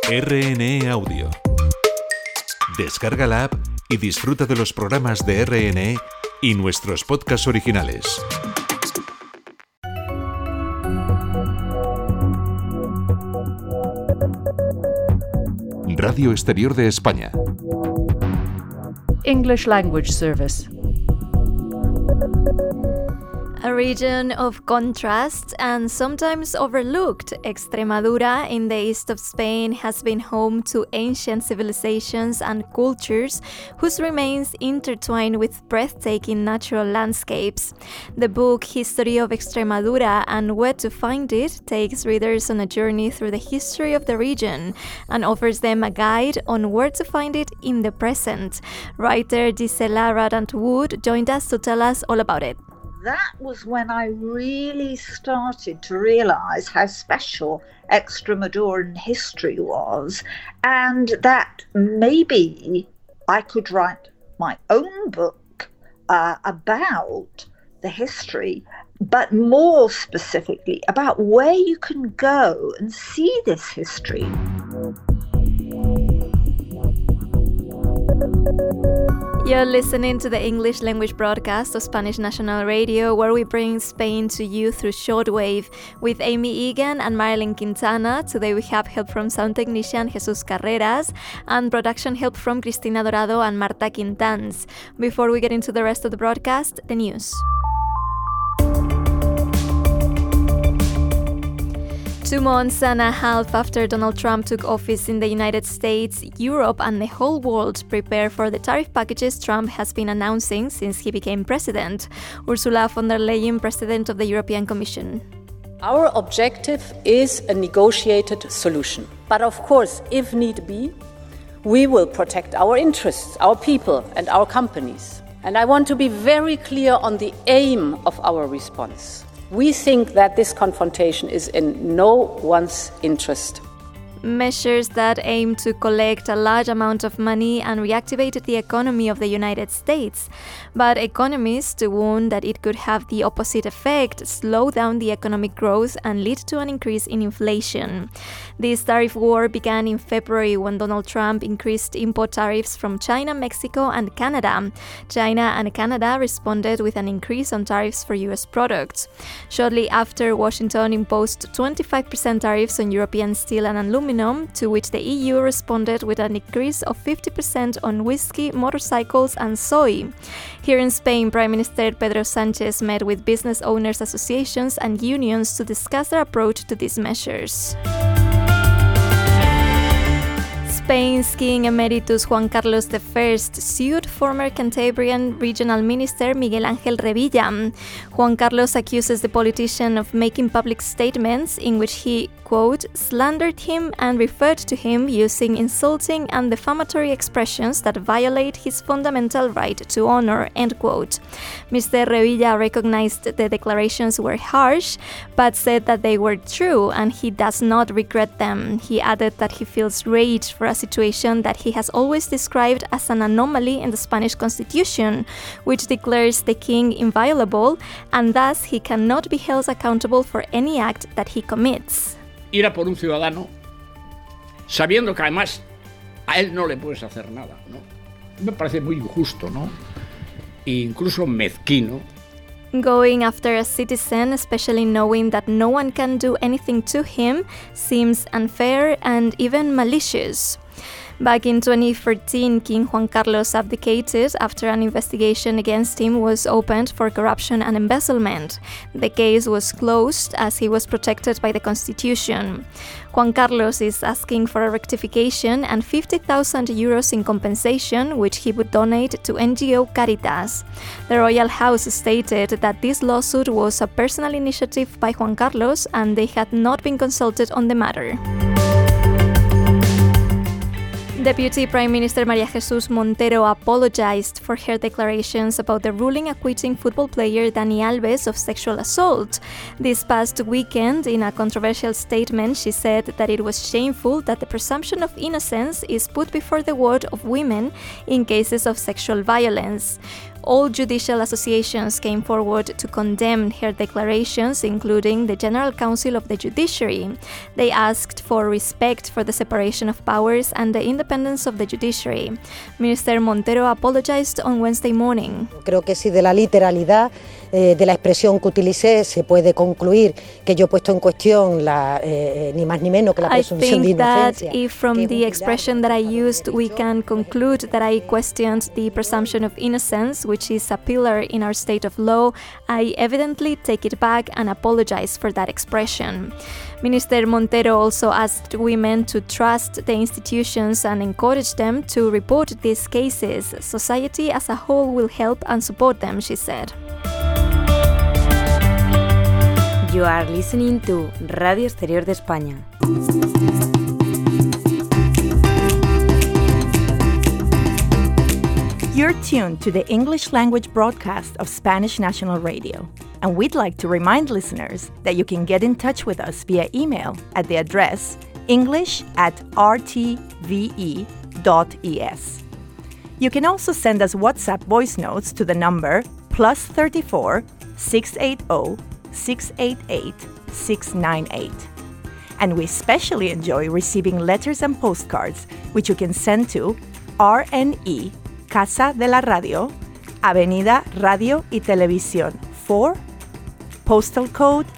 RNE Audio. Descarga la app y disfruta de los programas de RNE y nuestros podcasts originales. Radio Exterior de España. English Language Service. A region of contrasts and sometimes overlooked, Extremadura in the east of Spain has been home to ancient civilizations and cultures whose remains intertwine with breathtaking natural landscapes. The book History of Extremadura and Where to Find It takes readers on a journey through the history of the region and offers them a guide on where to find it in the present. Writer Gisela Radant Wood joined us to tell us all about it. That was when I really started to realise how special Extremaduran history was, and that maybe I could write my own book about the history, but more specifically about where you can go and see this history. You're listening to the English language broadcast of Spanish National Radio, where we bring Spain to you through shortwave. With Amy Egan and Marilyn Quintana, today we have help from sound technician Jesus Carreras and production help from Cristina Dorado and Marta Quintans. Before we get into the rest of the broadcast, the news. 2 months and a half after Donald Trump took office in the United States, Europe and the whole world prepare for the tariff packages Trump has been announcing since he became president. Ursula von der Leyen, president of the European Commission. Our objective is a negotiated solution. But of course, if need be, we will protect our interests, our people and our companies. And I want to be very clear on the aim of our response. We think that this confrontation is in no one's interest. Measures that aim to collect a large amount of money and reactivate the economy of the United States. But economists warn that it could have the opposite effect, slow down the economic growth and lead to an increase in inflation. This tariff war began in February when Donald Trump increased import tariffs from China, Mexico and Canada. China and Canada responded with an increase on tariffs for US products. Shortly after, Washington imposed 25% tariffs on European steel and aluminum, to which the EU responded with an increase of 50% on whiskey, motorcycles and soy. Here in Spain, Prime Minister Pedro Sánchez met with business owners associations and unions to discuss their approach to these measures. Spain's King Emeritus Juan Carlos I sued former Cantabrian Regional Minister Miguel Ángel Revilla. Juan Carlos accuses the politician of making public statements in which he, quote, slandered him and referred to him using insulting and defamatory expressions that violate his fundamental right to honor, end quote. Mr. Revilla recognized the declarations were harsh, but said that they were true and he does not regret them. He added that he feels rage for a situation that he has always described as an anomaly in the Spanish Constitution, which declares the king inviolable, and thus he cannot be held accountable for any act that he commits. Ir a por un ciudadano, sabiendo que además a él no le puedes hacer nada, ¿no? Me parece muy injusto, ¿no? E incluso mezquino. Going after a citizen, especially knowing that no one can do anything to him, seems unfair and even malicious. Back in 2014, King Juan Carlos abdicated after an investigation against him was opened for corruption and embezzlement. The case was closed as he was protected by the Constitution. Juan Carlos is asking for a rectification and 50,000 euros in compensation, which he would donate to NGO Caritas. The royal house stated that this lawsuit was a personal initiative by Juan Carlos and they had not been consulted on the matter. Deputy Prime Minister María Jesús Montero apologized for her declarations about the ruling acquitting football player Dani Alves of sexual assault. This past weekend, in a controversial statement, she said that it was shameful that the presumption of innocence is put before the word of women in cases of sexual violence. All judicial associations came forward to condemn her declarations, including the General Council of the Judiciary. They asked for respect for the separation of powers and the independence of the judiciary. Minister Montero apologized on Wednesday morning. Creo que si de la literalidad de la expresión que utilicé se puede concluir que yo he puesto en cuestión ni más ni menos que la presunción de inocencia. I think that if from the expression that I used we can conclude that I questioned the presumption of innocence, which is a pillar in our state of law, I evidently take it back and apologize for that expression. Minister Montero also asked women to trust the institutions and encourage them to report these cases. Society as a whole will help and support them, she said. You are listening to Radio Exterior de España. You're tuned to the English language broadcast of Spanish National Radio, and we'd like to remind listeners that you can get in touch with us via email at the address english@rtve.es. You can also send us WhatsApp voice notes to the number +34 680 688 698. And we especially enjoy receiving letters and postcards, which you can send to RNE, Casa de la Radio, Avenida Radio y Televisión 4, postal code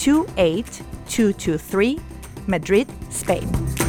28223, Madrid, Spain.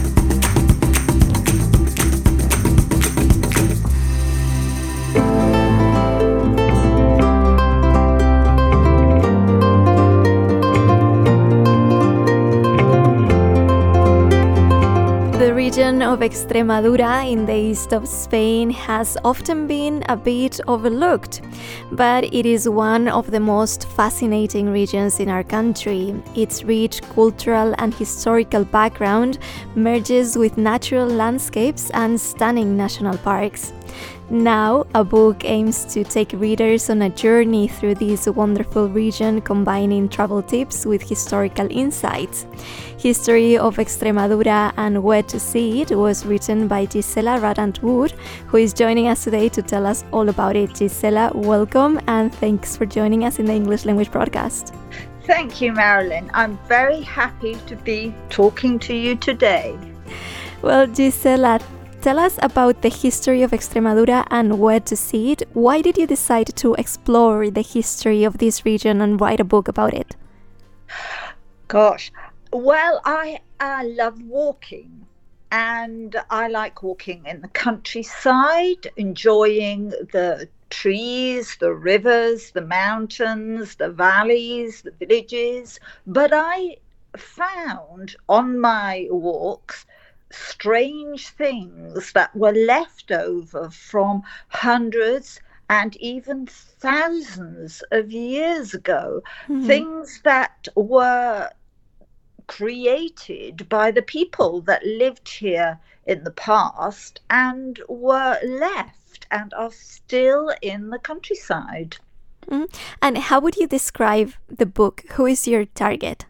The region of Extremadura in the east of Spain has often been a bit overlooked, but it is one of the most fascinating regions in our country. Its rich cultural and historical background merges with natural landscapes and stunning national parks. Now, a book aims to take readers on a journey through this wonderful region, combining travel tips with historical insights. History of Extremadura and Where to See It was written by Gisela Radant-Wood, who is joining us today to tell us all about it. Gisela, welcome and thanks for joining us in the English language broadcast. Thank you, Marilyn. I'm very happy to be talking to you today. Well, Gisela, tell us about the history of Extremadura and Where to See It. Why did you decide to explore the history of this region and write a book about it? Gosh, well, I love walking, and I like walking in the countryside, enjoying the trees, the rivers, the mountains, the valleys, the villages. But I found on my walks strange things that were left over from hundreds and even thousands of years ago. Things that were created by the people that lived here in the past and were left and are still in the countryside. And how would you describe the book? Who is your target?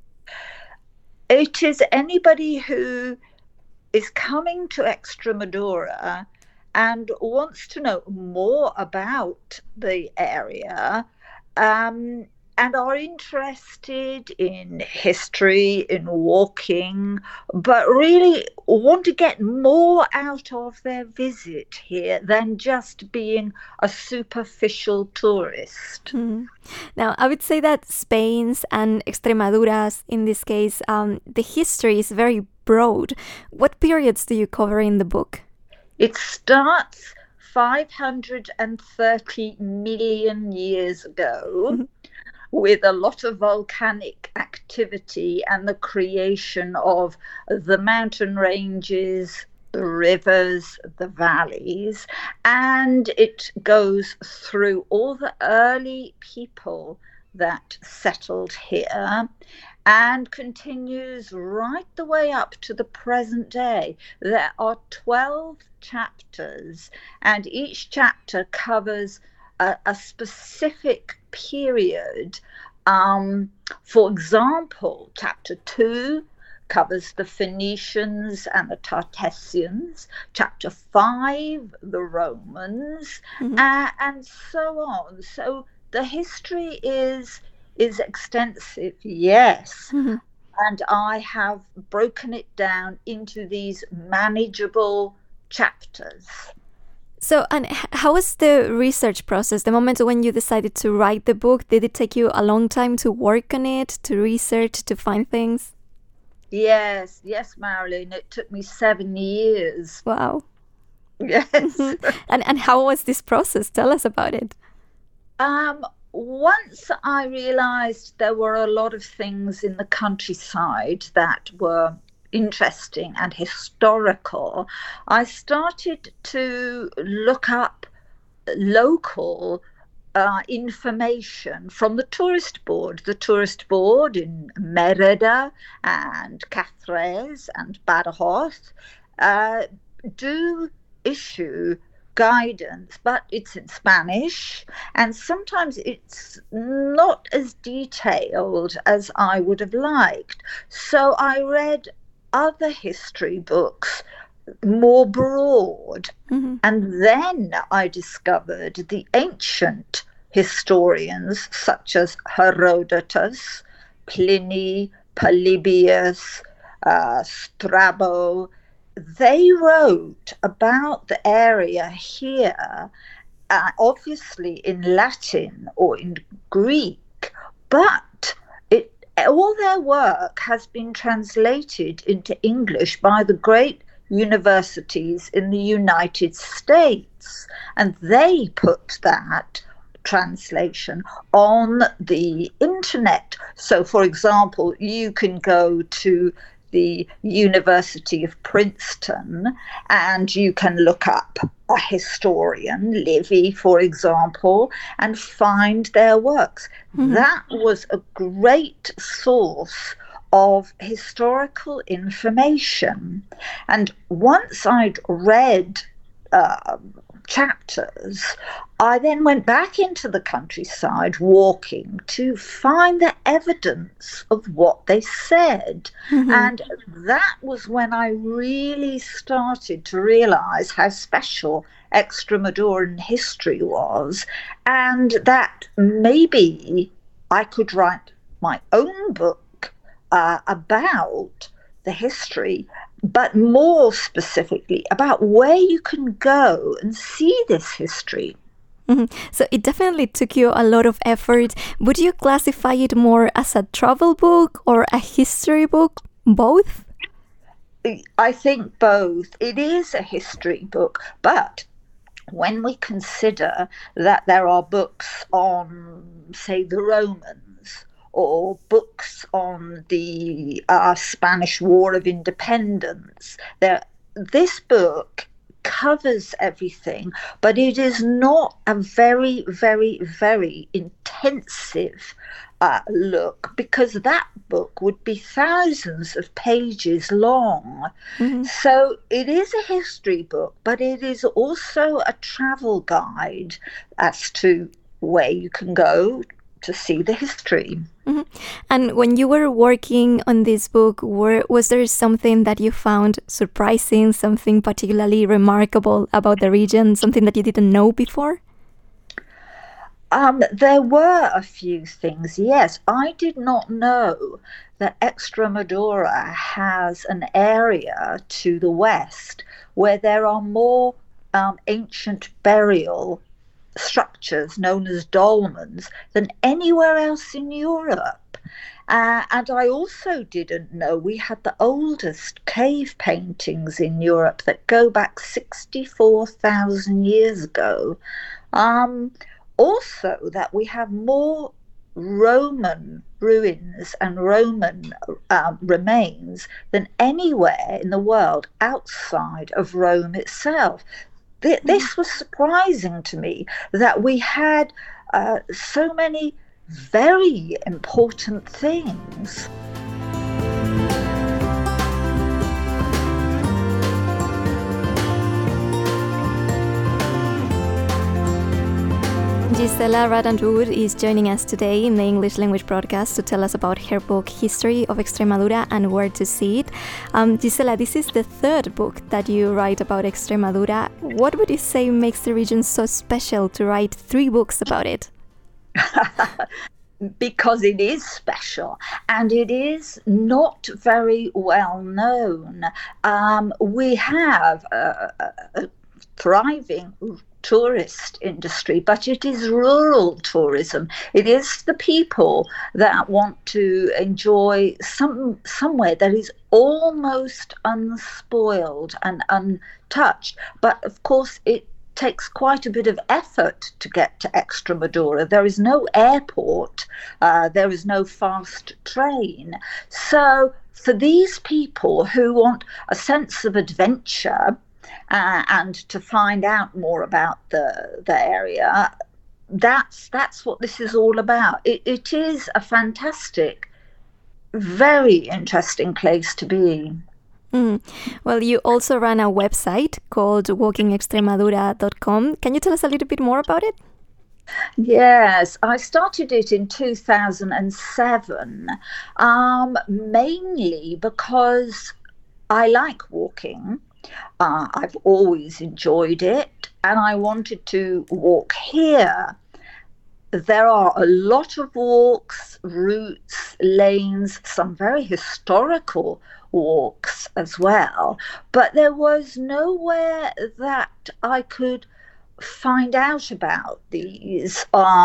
It is anybody who is coming to Extremadura and wants to know more about the area, and are interested in history, in walking, but really want to get more out of their visit here than just being a superficial tourist. Now, I would say that Spain's and Extremadura's, in this case, the history is very broad. What periods do you cover in the book? It starts 530 million years ago with a lot of volcanic activity and the creation of the mountain ranges, the rivers, the valleys, and it goes through all the early people that settled here and continues right the way up to the present day. There are 12 chapters, and each chapter covers a specific period. For example, chapter 2 covers the Phoenicians and the Tartessians. Chapter 5, the Romans, and so on. So the history is extensive, yes. And I have broken it down into these manageable chapters. So, and how was the research process? The moment when you decided to write the book, did it take you a long time to work on it, to research, to find things? Yes, Marilyn. It took me 7 years. Wow. Yes. And how was this process? Tell us about it. Once I realised there were a lot of things in the countryside that were interesting and historical, I started to look up local information from the tourist board. The tourist board in Merida and Cáceres and Badajoz do issue guidance, but it's in Spanish, and sometimes it's not as detailed as I would have liked. So I read other history books, more broad, and then I discovered the ancient historians such as Herodotus, Pliny, Polybius, Strabo. They wrote about the area here, obviously in Latin or in Greek, but all their work has been translated into English by the great universities in the United States, and they put that translation on the internet. So, for example, you can go to the University of Princeton and you can look up a historian, Livy, for example, and find their works. That was a great source of historical information. And once I'd read chapters, I then went back into the countryside walking to find the evidence of what they said. And that was when I really started to realise how special Extremaduran history was, and that maybe I could write my own book about the history, but more specifically about where you can go and see this history. So it definitely took you a lot of effort. Would you classify it more as a travel book or a history book? Both? I think both. It is a history book, but when we consider that there are books on, say, the Romans, or books on the Spanish War of Independence, this book covers everything, but it is not a very, very, very intensive look, because that book would be thousands of pages long. So it is a history book, but it is also a travel guide as to where you can go to see the history. And when you were working on this book, was there something that you found surprising, something particularly remarkable about the region, something that you didn't know before? There were a few things, yes. I did not know that Extremadura has an area to the west where there are more ancient burial structures known as dolmens than anywhere else in Europe. And I also didn't know we had the oldest cave paintings in Europe that go back 64,000 years ago. Also that we have more Roman ruins and Roman remains than anywhere in the world outside of Rome itself. This was surprising to me, that we had so many very important things. Gisela Radant-Wood is joining us today in the English language broadcast to tell us about her book, History of Extremadura and Where to See It. Gisela, this is the third book that you write about Extremadura. What would you say makes the region so special to write 3 books about it? Because it is special and it is not very well known. We have a thriving tourist industry, but it is rural tourism. It is the people that want to enjoy somewhere that is almost unspoiled and untouched. But of course, it takes quite a bit of effort to get to Extremadura. There is no airport, there is no fast train. So for these people who want a sense of adventure and to find out more about the area, that's what this is all about. It is a fantastic, very interesting place to be. Well, you also run a website called walkingextremadura.com. Can you tell us a little bit more about it? Yes, I started it in 2007, mainly because I like walking. I've always enjoyed it, and I wanted to walk here. There are a lot of walks, routes, lanes, some very historical walks as well, but there was nowhere that I could find out about these.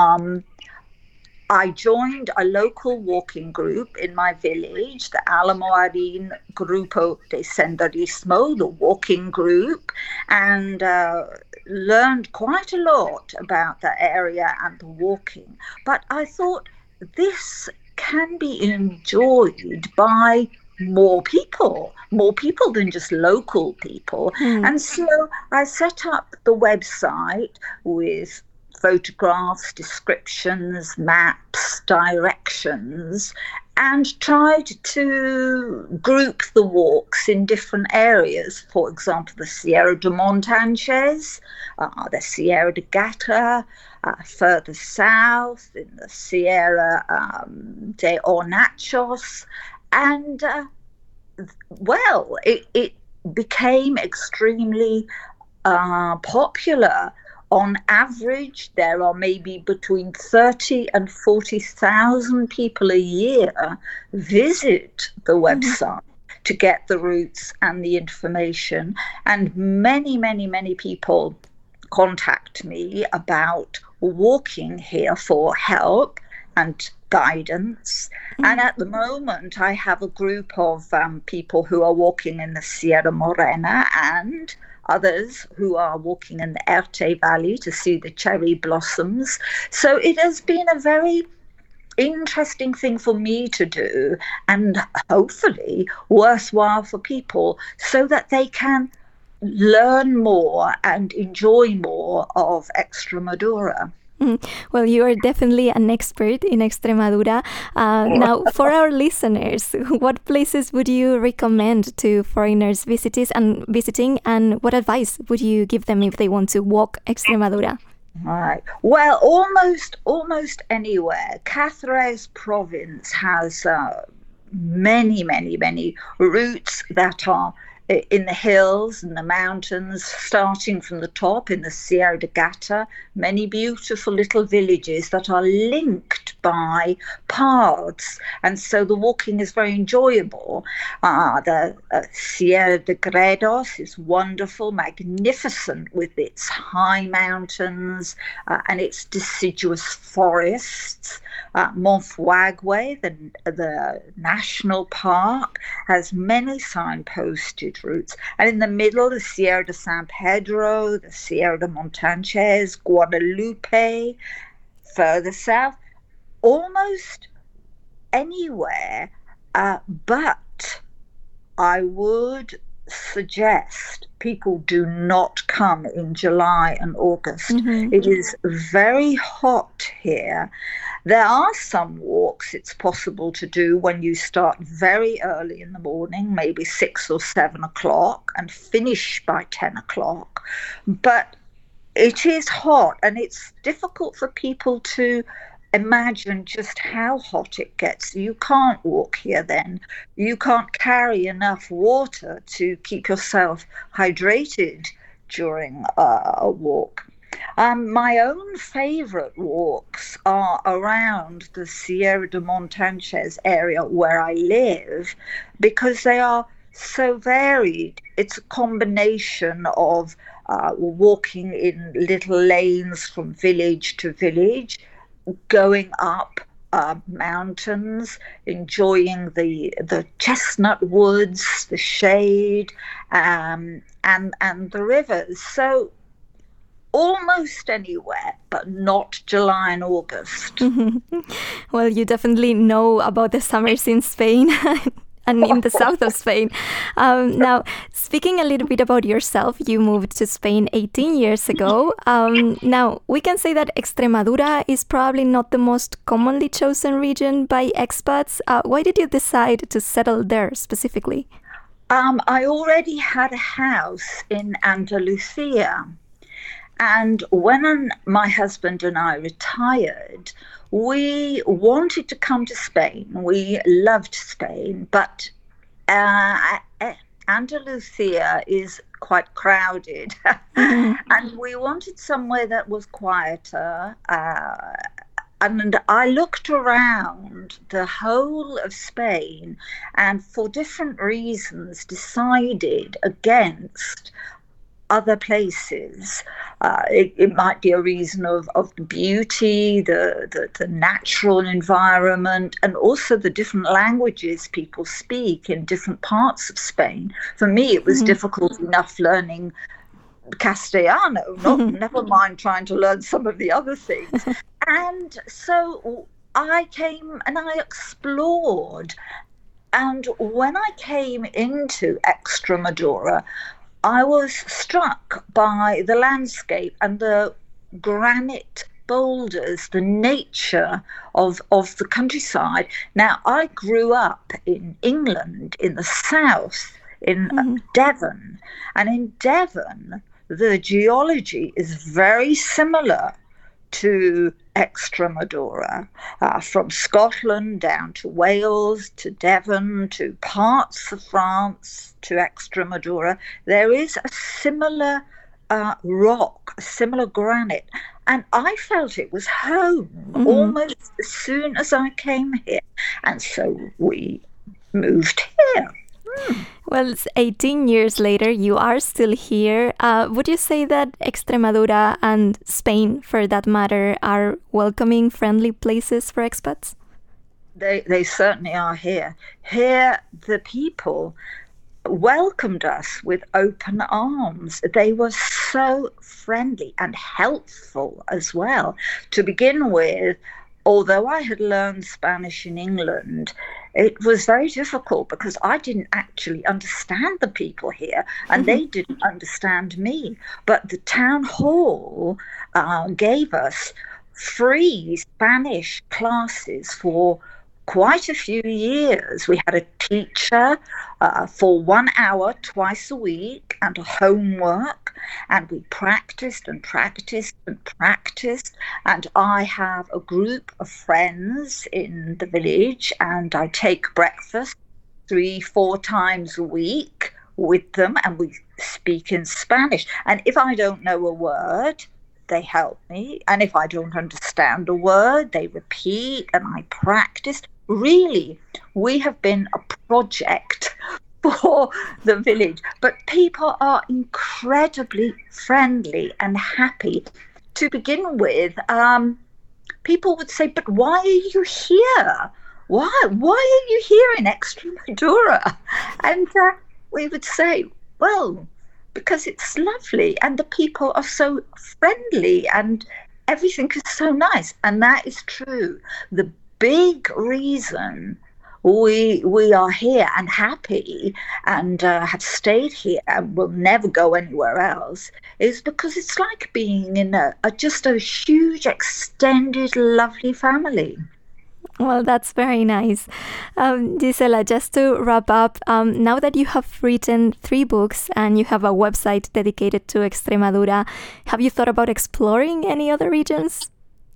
I joined a local walking group in my village, the Almoharin Grupo de Senderismo, the walking group, and learned quite a lot about the area and the walking. But I thought this can be enjoyed by more people than just local people. And so I set up the website with photographs, descriptions, maps, directions, and tried to group the walks in different areas. For example, the Sierra de Montanchez, the Sierra de Gata, further south in the Sierra de Hornachos. And, it became extremely popular. On average, there are maybe between 30 and 40,000 people a year visit the website to get the routes and the information. And many, many, many people contact me about walking here for help and guidance. And at the moment, I have a group of people who are walking in the Sierra Morena and others who are walking in the Erte Valley to see the cherry blossoms. So it has been a very interesting thing for me to do, and hopefully worthwhile for people so that they can learn more and enjoy more of Extremadura. Well, you are definitely an expert in Extremadura. Now, for our listeners, what places would you recommend to foreigners visiting, and what advice would you give them if they want to walk Extremadura? Right. Well, almost anywhere. Cáceres province has many, many, many routes that are in the hills and the mountains, starting from the top in the Sierra de Gata, many beautiful little villages that are linked by paths, and so the walking is very enjoyable. The Sierra de Gredos is wonderful, magnificent with its high mountains and its deciduous forests. Monfuagüe, the national park, has many signposted routes. And in the middle, the Sierra de San Pedro, the Sierra de Montanchez, Guadalupe, further south, almost anywhere. But I would suggest people do not come in July and August. It is very hot here. There are some walks it's possible to do when you start very early in the morning, maybe 6 or 7 o'clock, and finish by 10 o'clock. But It is hot, and it's difficult for people to imagine just how hot it gets. You can't walk here then. You can't carry enough water to keep yourself hydrated during a walk. My own favourite walks are around the Sierra de Montánchez area where I live, because they are so varied. It's a combination of walking in little lanes from village to village, going up mountains, enjoying the chestnut woods, the shade, and the rivers. So almost anywhere, but not July and August. Well, you definitely know about the summers in Spain. And in the south of Spain. Now, speaking a little bit about yourself, you moved to Spain 18 years ago. Now, we can say that Extremadura is probably not the most commonly chosen region by expats. Why did you decide to settle there specifically? I already had a house in Andalusia. And when my husband and I retired, we wanted to come to Spain. We loved Spain, but Andalusia is quite crowded. And we wanted somewhere that was quieter. And I looked around the whole of Spain and for different reasons decided against other places. It might be a reason of the beauty, the natural environment, and also the different languages people speak in different parts of Spain. For me, it was difficult enough learning Castellano, never mind trying to learn some of the other things. And so I came and I explored. And when I came into Extremadura, I was struck by the landscape and the granite boulders, the nature of the countryside. Now, I grew up in England, in the south, in Devon. And in Devon, the geology is very similar to Extremadura, from Scotland down to Wales, to Devon, to parts of France, to Extremadura. There is a similar rock, a similar granite. And I felt it was home almost as soon as I came here. And so we moved here. Well, 18 years later, you are still here. Would you say that Extremadura and Spain, for that matter, are welcoming, friendly places for expats? They certainly are here. Here, the people welcomed us with open arms. They were so friendly and helpful as well. To begin with, although I had learned Spanish in England, it was very difficult because I didn't actually understand the people here and they didn't understand me. But the town hall gave us free Spanish classes for quite a few years. We had a teacher for 1 hour twice a week and a homework, and we practiced and practiced and practiced. And I have a group of friends in the village, and I take breakfast 3-4 times a week with them, and we speak in Spanish. And if I don't know a word, they help me. And if I don't understand a word, they repeat and I practice. Really, we have been a project for the village. But people are incredibly friendly and happy. To begin with, people would say, but why are you here? Why are you here in Extremadura? And we would say, well, because it's lovely and the people are so friendly and everything is so nice. And that is true. The big reason we are here and happy and have stayed here and will never go anywhere else is because it's like being in just a huge, extended, lovely family. Well, that's very nice. Gisela, just to wrap up, now that you have written 3 books and you have a website dedicated to Extremadura, have you thought about exploring any other regions?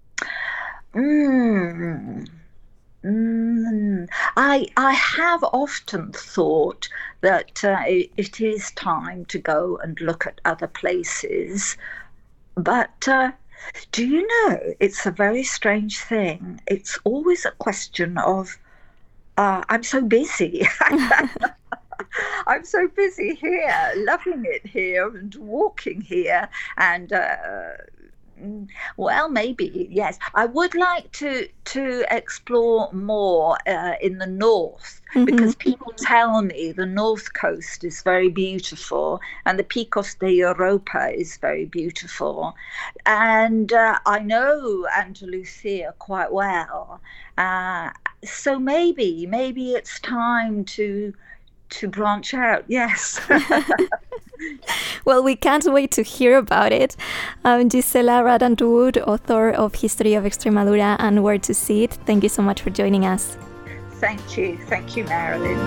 I have often thought that it is time to go and look at other places, but do you know, it's a very strange thing. It's always a question of, I'm so busy. I'm so busy here, loving it here and walking here. And, well, maybe, yes. I would like to explore more in the north, because people tell me the north coast is very beautiful and the Picos de Europa is very beautiful. And I know Andalusia quite well. So maybe it's time to branch out, yes. Well, we can't wait to hear about it. Gisela Radant-Wood, author of History of Extremadura and Where to See It, thank you so much for joining us. Thank you, Marilyn.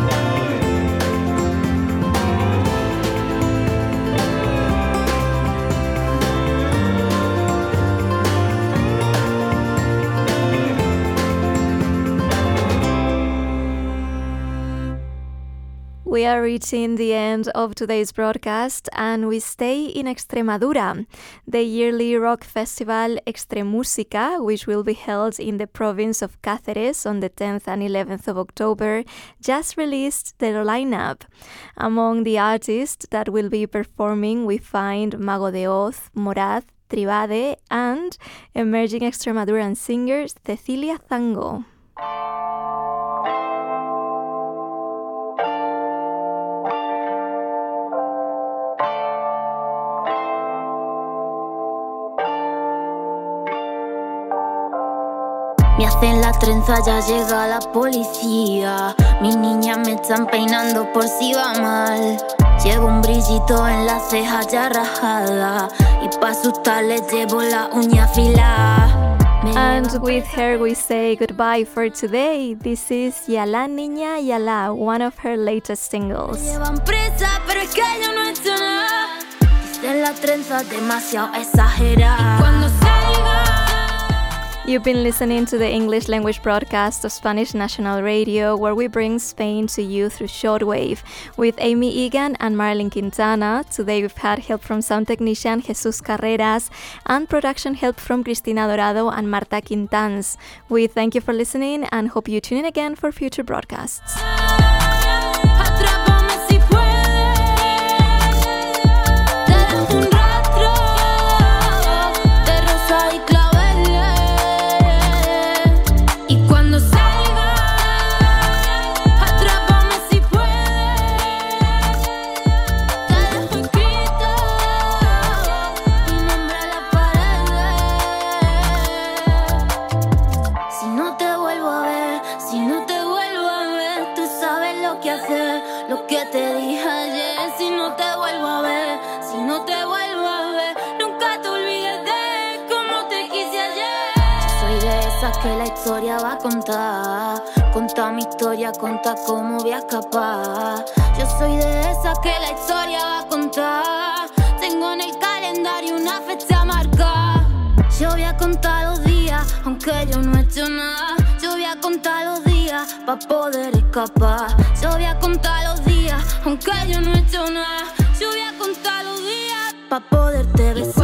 We are reaching the end of today's broadcast and we stay in Extremadura. The yearly rock festival Extremúsica, which will be held in the province of Cáceres on the 10th and 11th of October, just released their lineup. Among the artists that will be performing, we find Mago de Oz, Moraz, Tribade, and emerging Extremaduran singer Cecilia Zango. Me hacen la trenza, ya llega la policía. Mis niñas me están peinando por si va mal. Llevo un brillito en la ceja ya rajada y pa' asustarles llevo la uña afilada. And with her we say goodbye for today. This is Yala Niña Yala, one of her latest singles. Llevan prisa, pero es que yo no he hecho nada. Dicen la trenza demasiado exagerada. Cuando salga. You've been listening to the English language broadcast of Spanish National Radio, where we bring Spain to you through shortwave. With Amy Egan and Marilyn Quintana, today we've had help from sound technician Jesus Carreras and production help from Cristina Dorado and Marta Quintans. We thank you for listening and hope you tune in again for future broadcasts. Que la historia va a contar, conta mi historia, conta cómo voy a escapar. Yo soy de esas que la historia va a contar. Tengo en el calendario una fecha marcada. Yo voy a contar los días, aunque yo no he hecho nada. Yo voy a contar los días pa' poder escapar. Yo voy a contar los días, aunque yo no he hecho nada. Yo voy a contar los días pa' poderte besar.